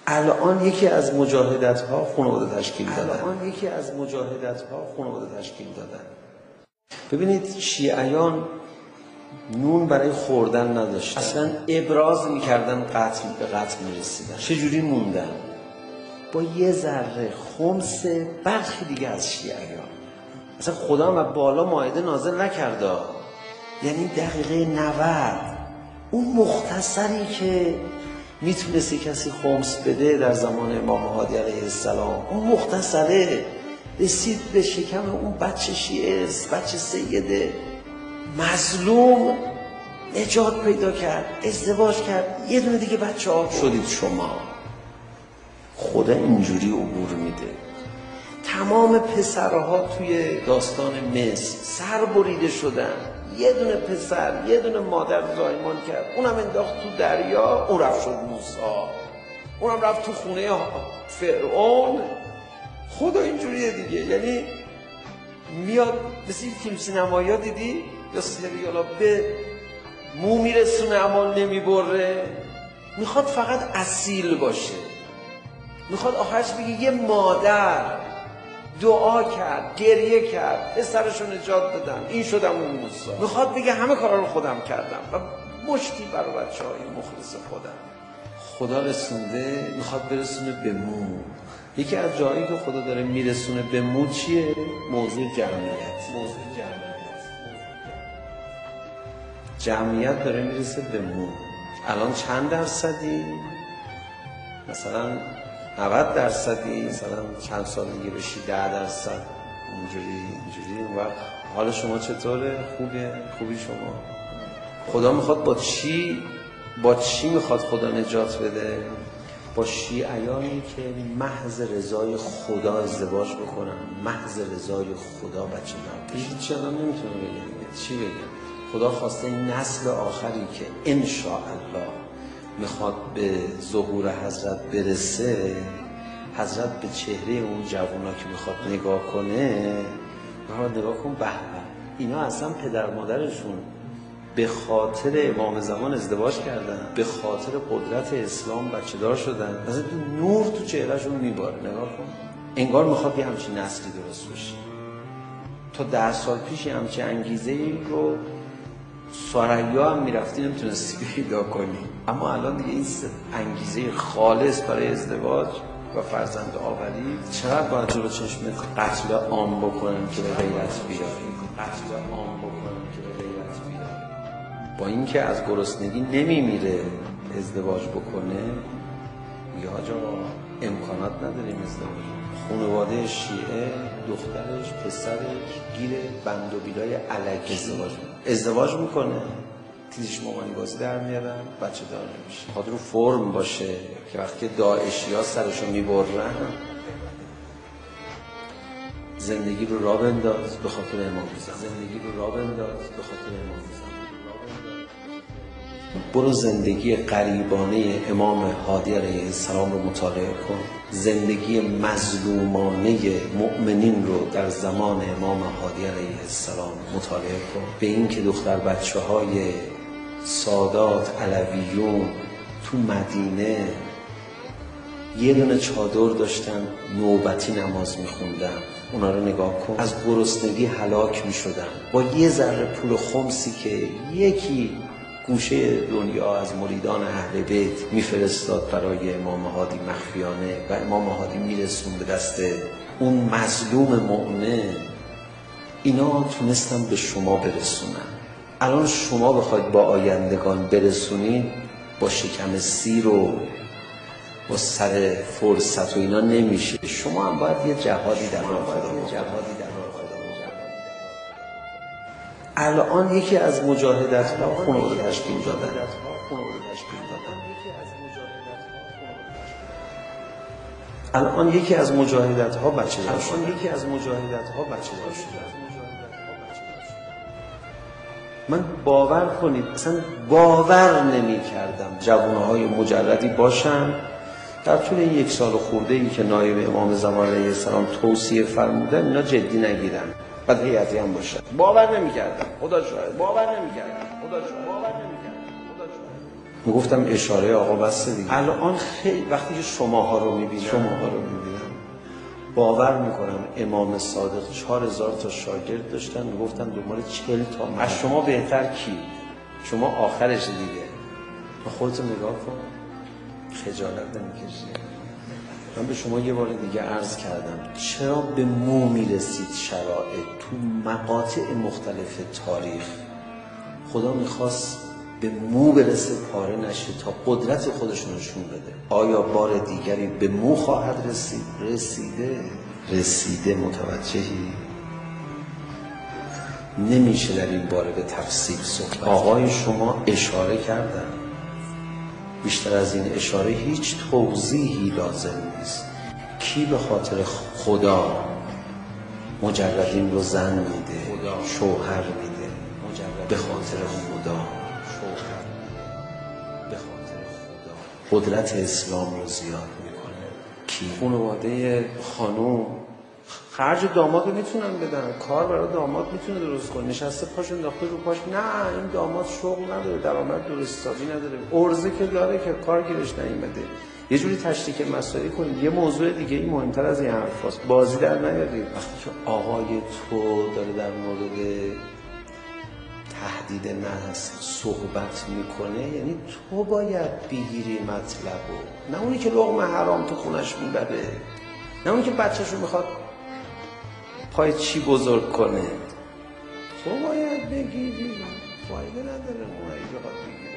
الان یکی از مجاهدت‌ها خانواده تشکیل دادن. ببینید شیعیان نون برای خوردن نداشتن، اصلا ابراز میکردن قتل به قتل میرسیدن. چجوری موندن؟ با یه ذره خمس برخی دیگه از شیعیان. اصلا خدا هم بالا مائده نازل نکرده، یعنی دقیقه 90 اون مختصری که میتونستی کسی خمس بده در زمان امام هادی علیه السلام، اون مختصره رسید به شکم اون بچه شیعه، بچه سیده مظلوم، نجات پیدا کرد، ازدواج کرد، یه دونه دیگه بچه ها شدید شما. خدا اینجوری عبور میده. تمام پسرها توی داستان مصر سر بریده شدن، یه دونه پسر یه دونه مادر زایمان کرد، اونم انداخت تو دریا، اون رفت شد موسی، اونم رفت تو خونه فرعون. خدا اینجوریه دیگه، یعنی میاد مثل این فیلم سینمایی ها دیدی یا سریالا، به مو میرسونه اما نمیبره، میخواد فقط اصیل باشه، میخواد آخرش بگه یه مادر دعا کرد، گریه کرد، پسرشو نجات دادم، این شدم اون موسی. میخواد بگه همه کارا رو خودم کردم و مشتی برای بچه‌های مخلص خودم. خدا رسونده، میخواد برسونه به مو. یکی از جایی که خدا داره میرسونه به مو چیه؟ موضوع جمعیت داره میرسه به مو. الان چند درصدی؟ مثلا 90%، مثلا چند سال دیگه بشی 10%، اینجوری. اون وقت حال شما چطوره؟ خوبی شما؟ خدا میخواد با چی میخواد خدا نجات بده؟ با شیعیانی که محض رضای خدا ازدواج بکنن، محض رضای خدا بچه دار. هیچ آدم نمیتونه بگه. چی بگه؟ خدا خواسته این نسل آخری که انشاءالله میخواد به ظهور حضرت برسه، حضرت به چهره اون جوانا که میخواد نگاه کنه، میخواد نگاه کن، به اینا اصلا پدر مادرشون به خاطر امام زمان ازدواج کردن، به خاطر قدرت اسلام بچه دار شدن، مثلا نور تو چهرهشون میباره. نگاه کن، انگار میخواد یه همچین نسلی درست بشه. تا 10 سال پیش همچین انگیزه ای رو سریا هم میرفتی نمیتونستی پیدا کنی، اما الان دیگه این انگیزه خالص برای ازدواج و فرزند آوری چقدر باید جلو چشمت قتل عام بکنن که به غیرت بیاری، با اینکه از گرسنگی نمیمیره ازدواج بکنه، یا آقا امکانات نداریم ازدواج. خانواده شیعه دخترش پسرش گیر بند و بیلای علکی ازدواج میکنه، تیزش مامانی بازی در میارن، بچه دار نمیشه. خاطر رو فرم باشه که وقتی داعشی ها سرشو میبرن، زندگی رو راه بنداز به خاطر امام زمان. برو زندگی غریبانه امام هادی علیه السلام رو مطالعه کن، زندگی مظلومانه مؤمنین رو در زمان امام هادی علیه السلام مطالعه کن. به این که دختر بچه های سادات علویون تو مدینه یه دونه چادر داشتن، نوبتی نماز میخوندن، اونا رو نگاه کن، از گرسنگی هلاک میشدن. با یه ذره پول خمسی که یکی گوشه دنیا از مریدان اهل بیت میفرستاد برای امام هادی مخفیانه و امام هادی میرسون به دست اون مظلوم مؤمن، اینا تونستن به شما برسونن. الان شما بخواید با آیندگان برسونید، با شکم سیر و با سر فرصت و اینا نمیشه. شما هم باید یه جهادی در راه خدا بکنید. الان یکی از مجاهدت‌ها خانواده تشکیل دادن. الان یکی از مجاهدت‌ها بچه دار شد. من باور کنید اصلا باور نمی کردم جوانهای مجردی باشن در طول این 1 سال خورده‌ای که نایب امام زمان علیه السلام توصیه فرمودن اینا جدی نگیرن، بعد هیئتی هم باشن. باور نمی کردم، خدا شاهد باور نمی کردم. میگفتم اشاره آقا بسته دیگه. الان خیلی وقتی که شماها رو میبینم باور میکنم امام صادق 4000 تا شاگرد داشتن، میگفتن دنبال 40 تا از شما بهتر کی؟ شما آخرش دیگه. خودتو نگاه کن، خجالت نمیکشی؟ من به شما یه بار دیگه عرض کردم چرا به مو میرسید شرایط تو مقاطع مختلف تاریخ. خدا میخواست به مو برسه پاره نشه تا قدرت خودشون نشون بده. آیا بار دیگری به مو خواهد رسید؟ رسیده. متوجهی؟ نمیشه در این باره به تفصیل صحبت. آقای شما اشاره کردن، بیشتر از این اشاره هیچ توضیحی لازم نیست. کی به خاطر خدا مجردین رو زن میده، شوهر میده؟ به خاطر خدا، به خاطر خدا قدرت اسلام رو زیاد میکنه. کی؟ خانواده خانوم خرج داماد رو میتونن بدن، کار برای داماد میتونه درست کنه، نشسته پاش انداخته رو پاش، نه این داماد شغل نداره، درآمد درست حسابی نداره، ارزه که داره که کار گیرش نیومده. یه جوری تشریک مسائل کنید. یه موضوع دیگه این مهمتر از این حرفاست، بازی در نیارید. وقتی که آقای تو داره در مورد تهدید نسل صحبت میکنه، یعنی تو باید بگیری مطلبو، نه اونی که لقمه حرام تو خونش میبره، نه اونی که بچه‌شو میخواد پای چی بزرگ کنه. تو باید بگیری، فایده نداره اونایی بخواد بگیره.